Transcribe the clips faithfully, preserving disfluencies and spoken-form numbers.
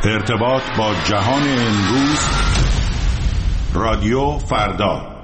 ارتباط با جهان امروز، رادیو فردا.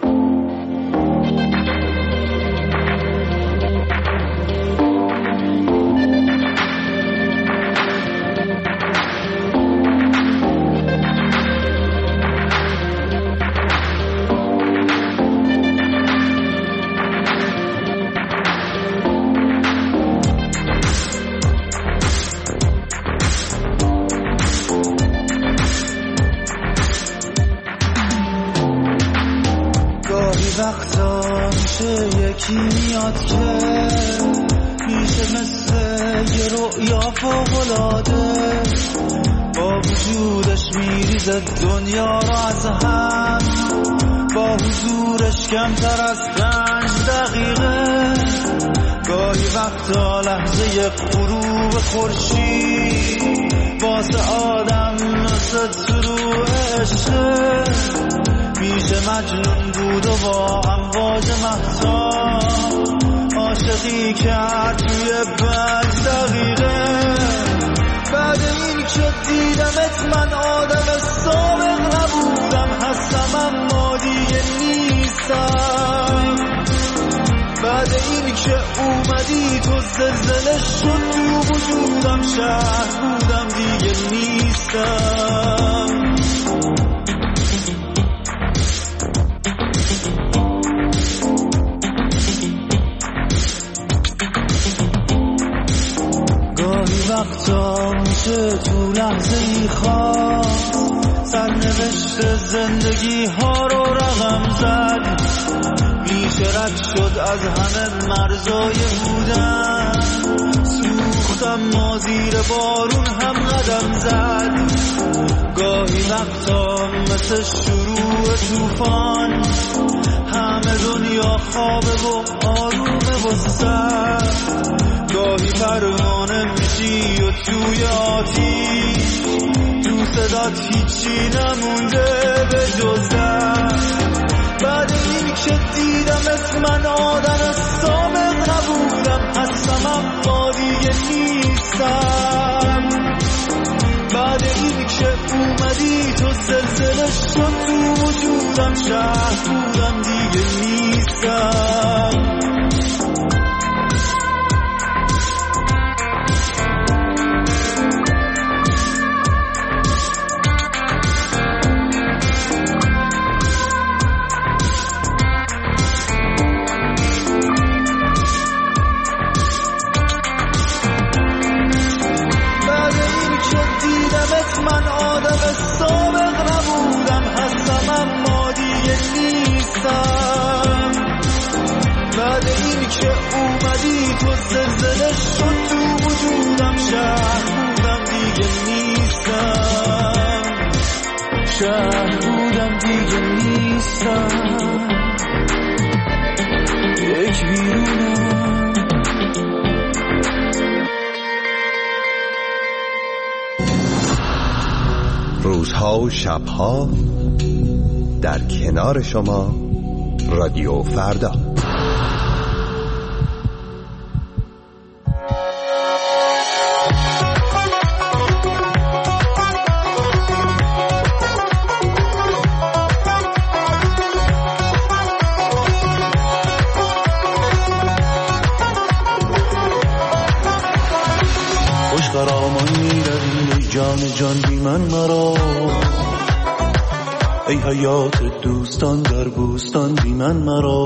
وقتا میشه یکی میاد که میشه مثل یه رؤیا فوق‌العاده، با وجودش میریزه دنیا رو از هم، با حضورش کمتر از پنج دقیقه. گاهی وقتا لحظه غروب خورشید واسه آدم مثل طلوع عشقه، میشه مجنون بود و با امواج مهتاب عاشقی کرد توی پنج دقیقه. بعد این که دیدمت من آدم سابق نبودم، هستم اما دیگه نیستم. بعد این که اومدی تو زلزله شد تو وجودم، شهر بودم دیگه نیستم. وقتا میشه تو لحظه ای خواست سرنوشت زندگی ها رو رقم زد، میشه رد شد از همه مرزای بودن، سوختم ما زیر بارون هم قدم زد. گاهی وقتا مثل شروع طوفان همه دنیا خوابه و آرومه و سرد، گاهی پروانه میشی و توی آتیش تو صدات هیچی نمونده به جز درد. بعد این که دیدمت من آدم سابق نبودم، هستم اما دیگه نیستم. بعد این که اومدی تو زلزله شد تو وجودم، شهر بودم دیگه نیستم. من آدم سابق نبودم، هستم اما دیگه نیستم. بعد این که اومدی تو زلزله شد تو وجودم، شهر بودم دیگه نیستم. شهر بودم دیگه نیستم. یک ویرونم. روزها و شبها در کنار شما، رادیو فردا. خوش قرامان میروی ای جان جان بی من مرا، ای حیات دوستان در بوستان بی من مرا.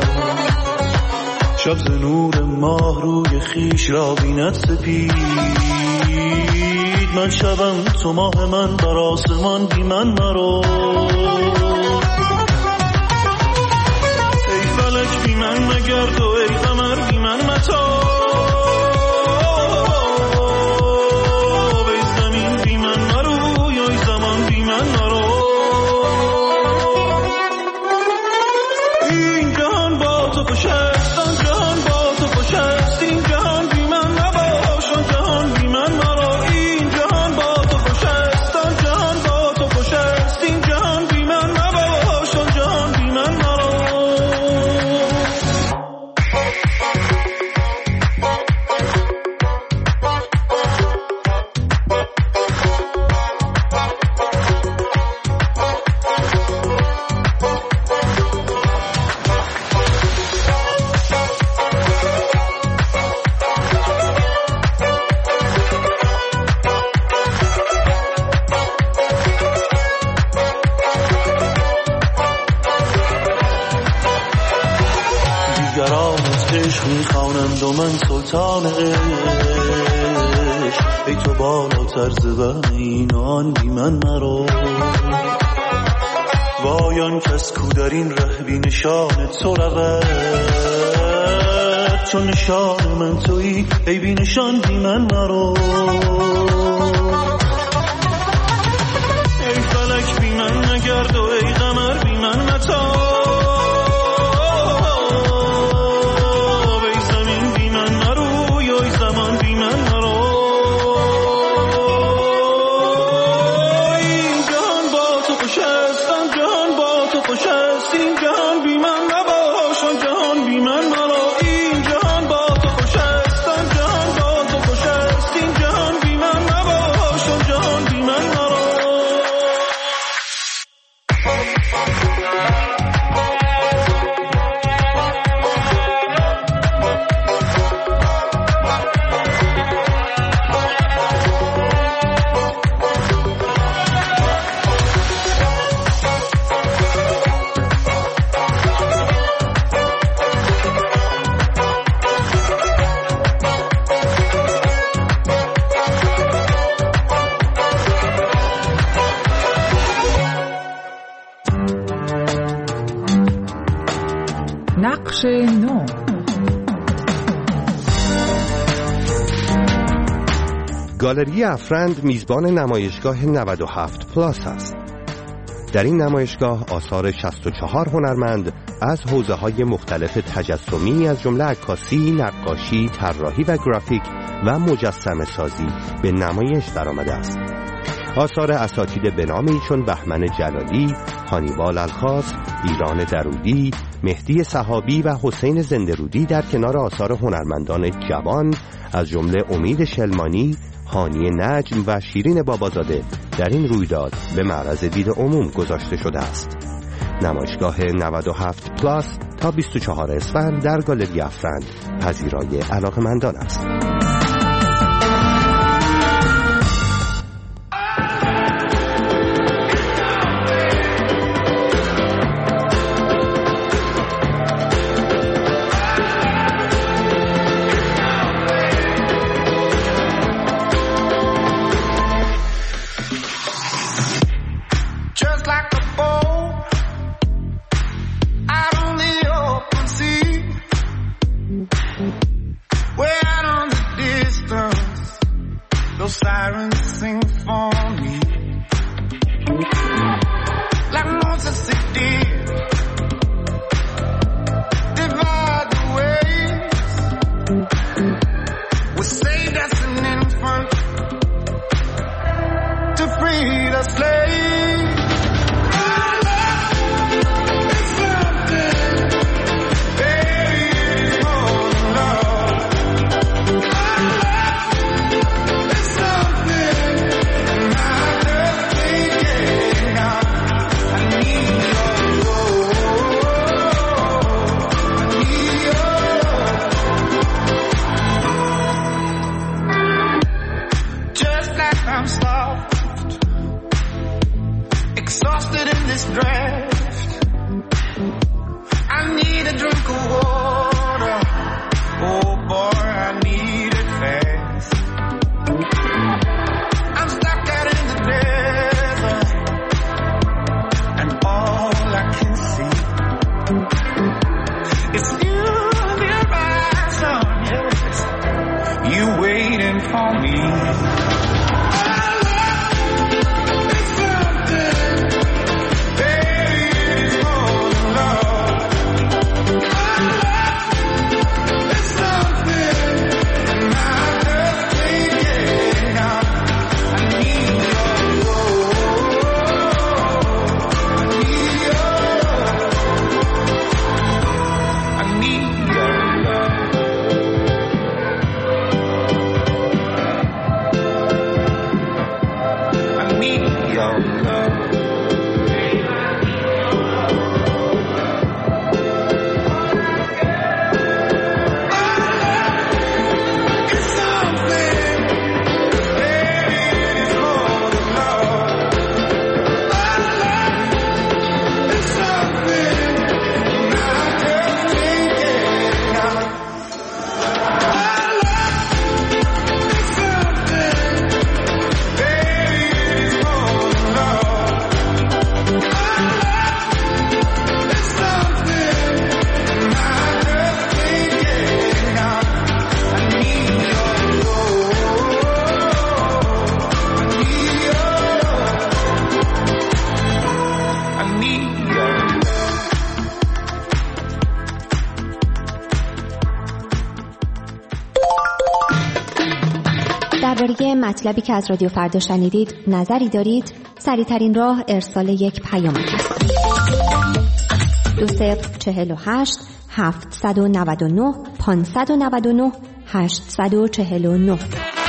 شب ز نور ماه روی خیش را بیند سپید، من شبم تو ماه من بر آسمان بی من مرا. ای فلک بی من مگرد و ای قمر بی من متا، عشق میخوانند و من سلطان عشق، ای تو بالاتر ز وهم اینان بی من مرو. وایان کس کو در این ره بی نشان تو رود، چون نشان من تویی ای بی نشان بی من مرو. ای فلک بی من نگرد و ای قمر بی من متاب، ای زمین بی من نروی و ای زمان بی من نرو. این جهان با تو خوش است، آن جهان با تو خوش است، این جهان بی من نباش، آن جهان بی من مرو. این جهان با تو خوش است، آن جهان با تو خوش است، این جهان بی من نباش، آن جهان بی من مرو. نقش نو. گالری افرند میزبان نمایشگاه نود و هفت پلاس است. در این نمایشگاه آثار شصت و چهار هنرمند از حوزه‌های مختلف تجسمی از جمله عکاسی، نقاشی، طراحی و گرافیک و مجسمه سازی به نمایش درآمده است. آثار اساتید بنامی چون بهمن جلالی، هانیبال الخاص، ایران درودی، مهدی صحابی و حسین زنده‌رودی در کنار آثار هنرمندان جوان از جمله امید شلمانی، هانی نجم و شیرین بابازاده در این رویداد به معرض دید عموم گذاشته شده است. نمایشگاه نود و هفت پلاس تا بیست و چهارم اسفند در گالری افرند پذیرای علاقه‌مندان است. مطلبی که از رادیو فردا شنیدید نظری دارید؟ سریع‌ترین راه ارسال یک پیامک است. دو صفر چهل و هشت هفتصد و نود و نه پانصد و نود و نه هشتصد و چهل و نه.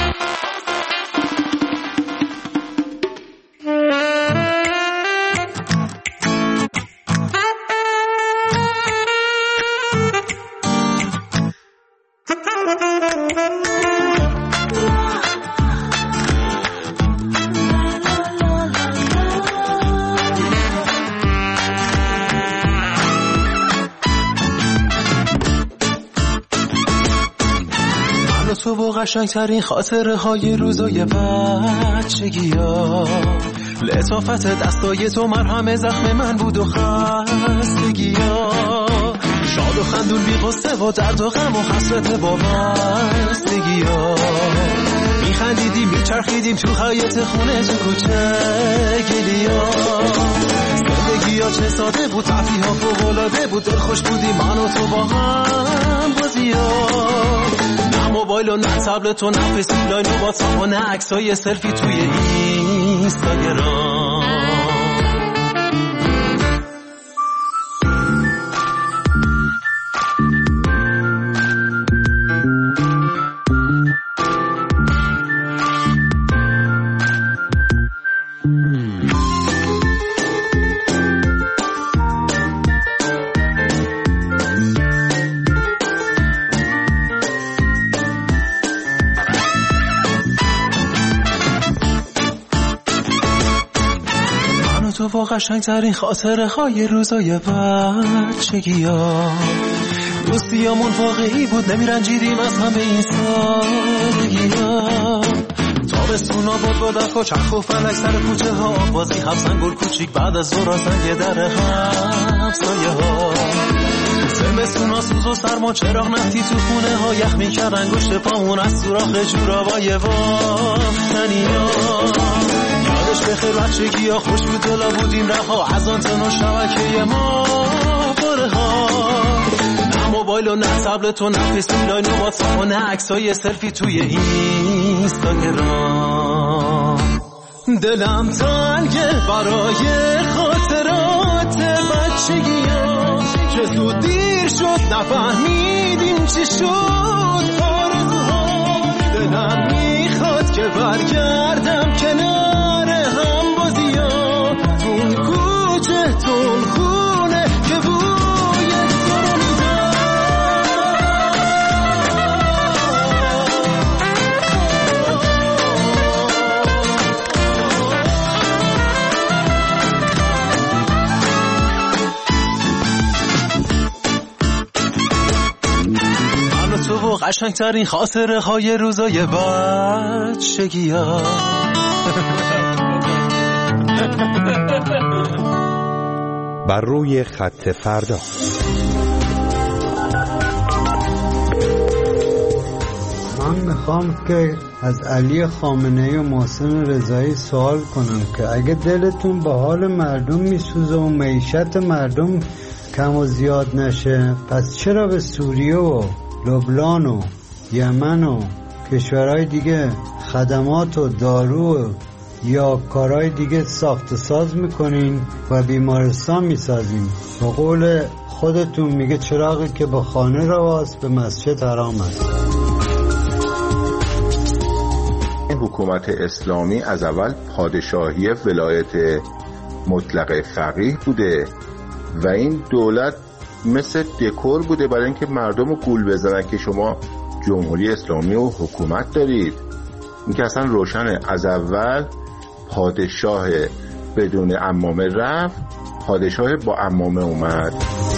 تو با قشنگترین خاطره های روزای بچگی ها، لطافت دستای تو مرهم زخم من بود و خستگی ها، شاد و خندون بی قصه و درد و غم و حسرت با بستگی ها، میخندیدیم میچرخیدیم تو حیاط خونه تو کوچه گلی ها، زندگی ها چه ساده بود، تفریح ها فوق‌العاده بود، دل خوش بودیم من و تو با هم بازی ها، موبایل و نه تبلت و نه فیسبوک لاین و واتساپ و نه عکسای سلفی توی اینستاگرام. تو با قشنگترین خاطره های روزای بچگی ها، دوستیامون واقعی بود، نمیرنجیدیم از همه این سادگی ها، تابستونا باد با دفع و چرخ و فلک سر کوچه ها، بازی حفظن گل کوچیک بعد از ظهر زنگ در همسایه ها، زمستونا سوز و سرما چراغ نفتی تو خونه ها، یخ میکرد انگشت پامون از سوراخ جورابای باختنی ها، یادش بخیر بچگی ها، خوش بود دلا بودیم رها از آنتن و شبکه ما باره ها، نه موبایل و نه تبلت و نه فیسبوک لاین و واتساپ و نه عکسای سلفی توی اینستاگرام. دلم تنگه برای خاطرات بچگی ها، چه زود دیر شد نفهمیدیم چی شد آرزوها، دلم میخواد که برگردم کنار هم بازی ها، تون کوچه تون خونه که بوی تو رو میدم. من و تو و قشنگترین خاطره های روزای بچگی ها. بر روی خط فردا. من میخوام که از علی خامنه‌ای و محسن رضایی سوال کنم که اگه دلتون به حال مردم میسوزه و معیشت مردم کم و زیاد نشه، پس چرا به سوریه و لبنان و یمن و کشورهای دیگه خدمات و دارو یا کارهای دیگه ساخت و ساز میکنین و بیمارستان میسازین؟ به قول خودتون میگه چراغی که به خانه رواست به مسجد حرام است. حکومت اسلامی از اول پادشاهی ولایت مطلقه فقیه بوده و این دولت مثل دکور بوده برای اینکه مردم رو گول بزنن که شما جمهوری اسلامی و حکومت دارید. این که اصلا روشنه، از اول پادشاه بدون عمامه رفت، پادشاه با عمامه اومد.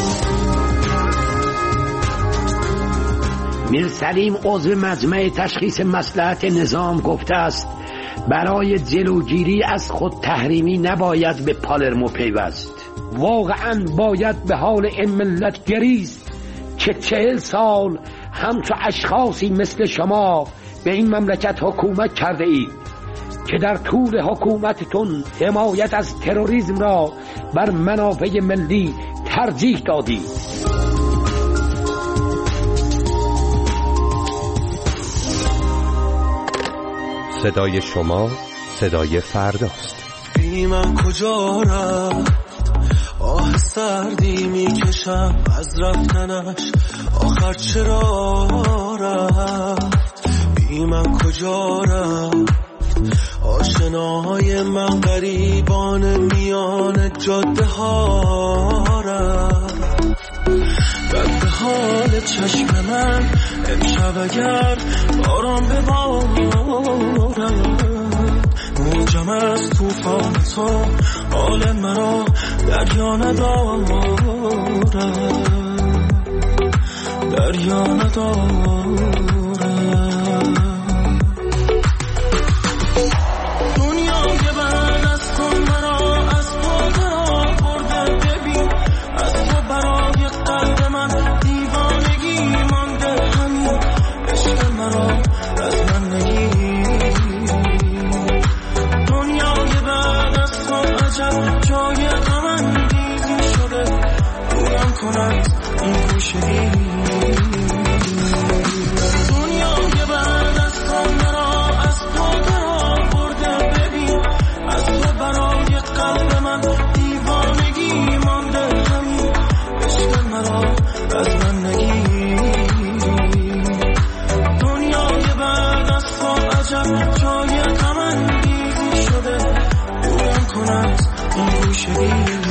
میر سلیم عضو مجمع تشخیص مصلحت نظام گفته است برای جلوگیری از خود تحریمی نباید به پالرمو پیوست. واقعا باید به حال این ملت گریست که چهل سال همچو اشخاصی مثل شما به این مملکت حکومت کرده اید که در طول حکومتتون حمایت از تروریسم را بر منافع ملی ترجیح دادید. صدای شما صدای فرداست. بی من کجا رفت، آه سردی میکشم از رفتنش، آخر چرا رفت، بی من کجا رفت، آشناهای من غریبان میان جاده ها رفت، رد حال چشم من امشب اگر باران ببارد، موجم از توفان تو حال مرا دریا ندارد، دریا ندارد. دنیای بعد از تو مرا از پا درا برده، ببین از تو برای قلب من دیوانگی مانده، همین عشق مرا از من نگیر. دنیای بعد از تو عجب جای غم انگیزی شده، دورم کند این گوشگی. دنیای بعد از تو مرا از تو درا برده، ببین از تو برای قلب من دیوانگی مانده، همین عشق مرا از من نگیر. دنیای بعد از تو عجب جای غم انگیزی شده، دورم کند این گوشگی.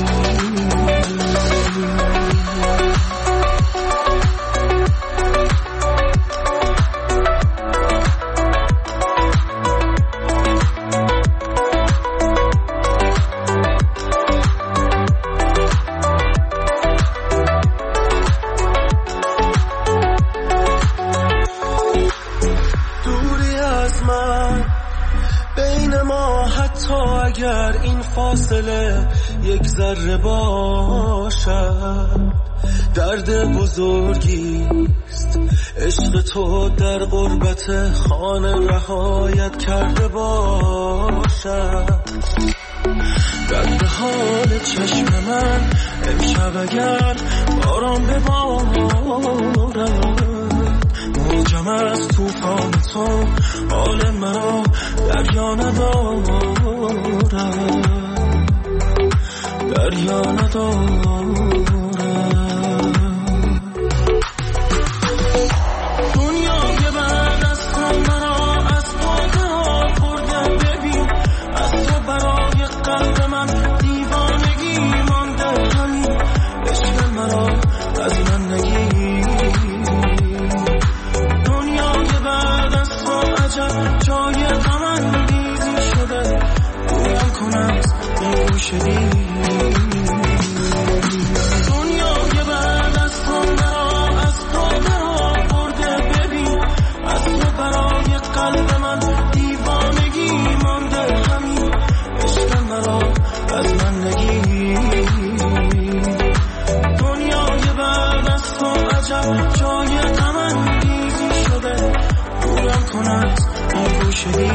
اگر این فاصله یک ذره باشد، درد بزرگیست عشق تو در غربت خانه رهایت کرده باشد. درد حال چشم من امشب اگر باران ببارد، موجم از توفان تو حال مرا دریا ندارد، دریا ندارد. دنیای بعد از تو مرا از پا درا برده، ببین از تو برای قلب من دیوانگی مانده، همین عشق مرا از من نگیر. دنیای بعد از تو عجب جای غم انگیزی شده، دورم کند این گوشگی. دنیای بعد از تو مرا از تو درا برده، ببین از تو برای قلب من دیوانگی مانده، همین عشق مرا از من نگیر. دنیای بعد از تو عجب جای غم انگیزی شده، دورم کند این گوشگی.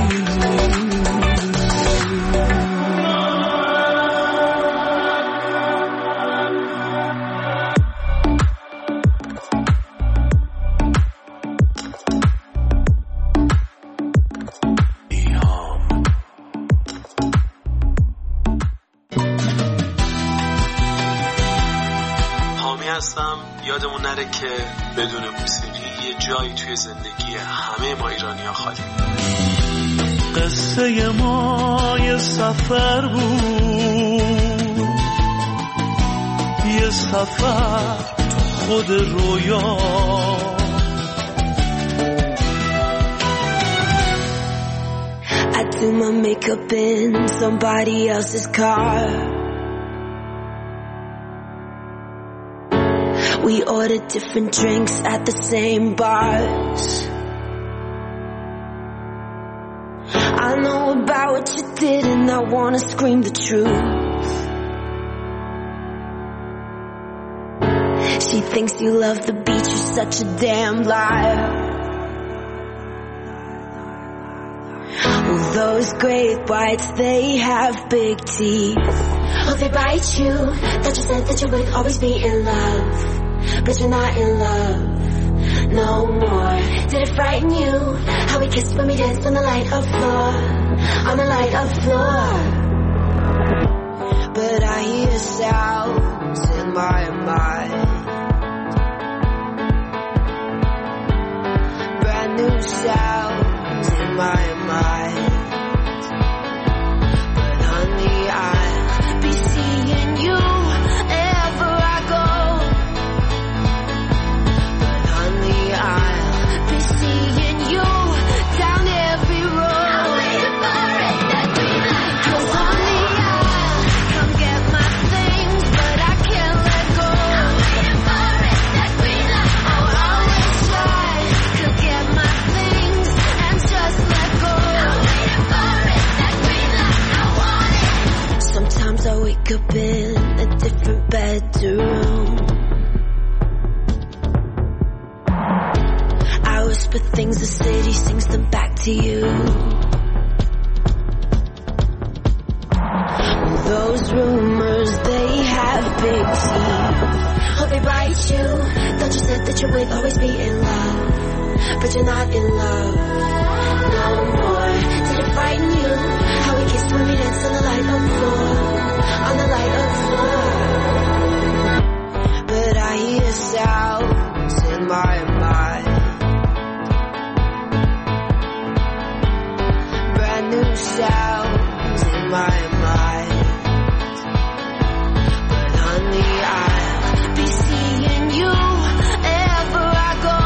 یادمون نره که بدون موسیقی یه جایی توی زندگی همه ما ایرانی‌ها خالی. قصه ما یه سفر بود، یه سفر تو خود رویا، I do my makeup in somebody else's car. We ordered different drinks at the same bars. I know about what you did and I wanna scream the truth. She thinks you love the beach, you're such a damn liar. Well, those great whites, they have big teeth. Oh, they bite you. Thought you said that you would always be in love, but you're not in love. no more. Did it frighten you? How we kissed when we danced on the light of floor, on the light of floor. But I hear sounds in my mind, brand new sounds in my mind. But honey, I'll be seeing you ever I go. But honey, I'll be seeing you down every road. I'm waiting for it, that green light. 'Cause honey, I'll come get my things, but I can't let go. I'm waiting for it, that green light. Oh, I wish I could get my things and just let go. I'm waiting for it, that green light. I want it. Sometimes I wake up in a different bedroom. I whisper things the city sings them back to you. Those rumors, they have big teeth. Hope they bite you. Thought you said that you would always be in love, but you're not in love no more. Did it frighten you? How we kissed when we danced on the light of floor, on the light of floor. But I hear sounds in my mind, brand new sounds in my mind. But honey, I'll be seeing you ever I go.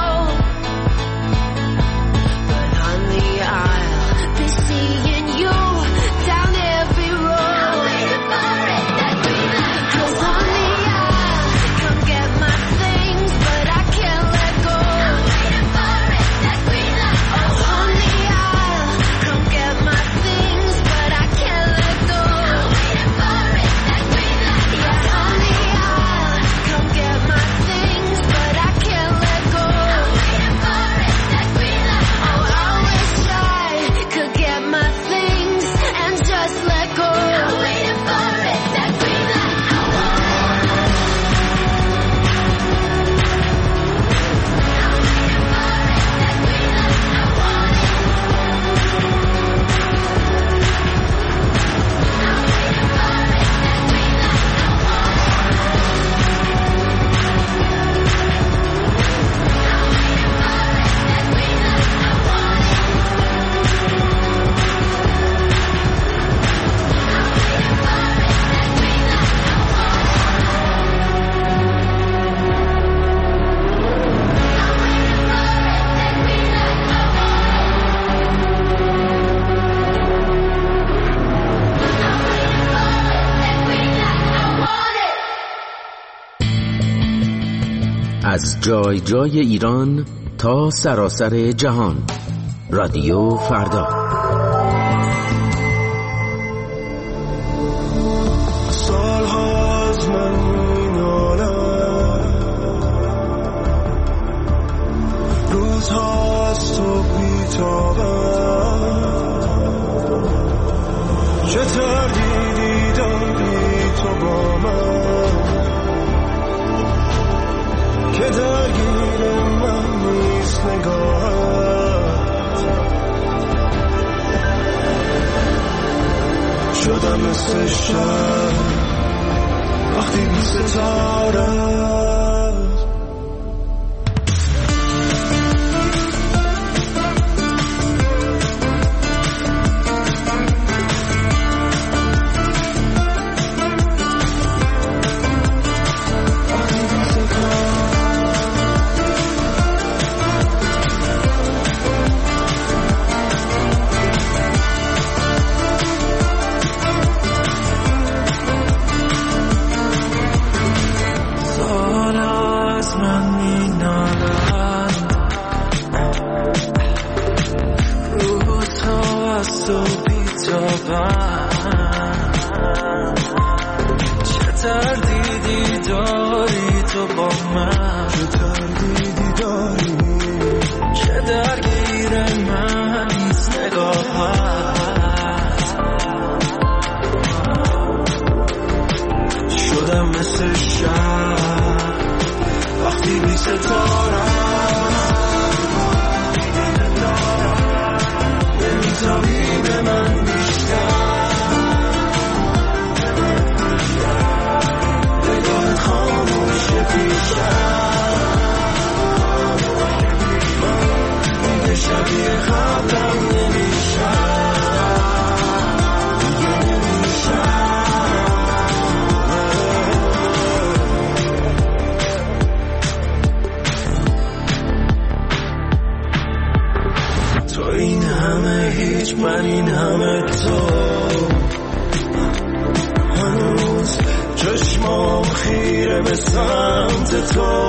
But honey, I'll be seeing you down every road. I'm waiting for it, that green light. 'Cause honey, I'll come get my things, but I can't let go. I'm waiting for it, that green light. Oh, honey, I'll come get my things, but I can't let go. I'm waiting for it, that green light. Yeah, honey, I'll come get my things, but I can't let go. I'm waiting for it, that green light. Oh, I wish I could get my things and just let go. I'm waiting for it, that green light. I want it. I'm waiting for it, that green light. I want it. I'm waiting for it, that green light. I want it. I'm waiting for it, that green light. I want it. از جای جای ایران تا سراسر جهان، رادیو فردا. سالها از من مینالم، روزها از تو بیتابم. چه تردیدی داری تو با من که درگیر من نیست نگاهت. شدم مثل شب وقتی بی ستاره. مثل شب وقتی بی ستاره سمت تو